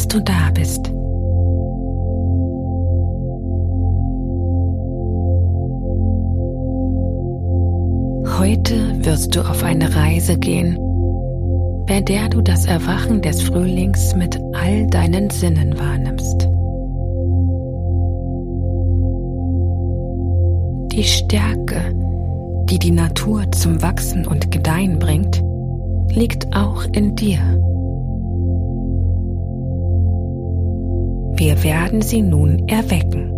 dass du da bist. Heute wirst du auf eine Reise gehen, bei der du das Erwachen des Frühlings mit all deinen Sinnen wahrnimmst. Die Stärke, die die Natur zum Wachsen und Gedeihen bringt, liegt auch in dir. Wir werden sie nun erwecken.